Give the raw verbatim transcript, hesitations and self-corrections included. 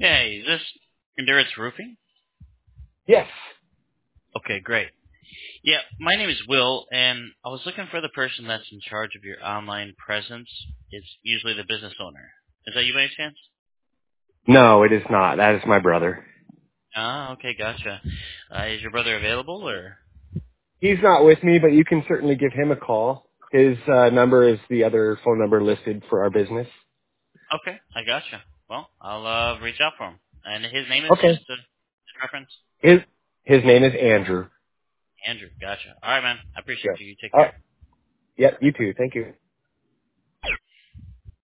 Yeah, is this Endurance Roofing? Yes. Okay, great. Yeah, my name is Will, and I was looking for the person that's in charge of your online presence. It's usually the business owner. Is that you by any chance? No, it is not. That is my brother. Ah, okay, gotcha. Uh, is your brother available, or? He's not with me, but you can certainly give him a call. His uh, number is the other phone number listed for our business. Okay, I gotcha. Well, I'll uh, reach out for him. And his name is just Okay. a reference? His his name is Andrew. Andrew, gotcha. All right, man. I appreciate Yes. you. You take Uh, care. yep, you too. Thank you.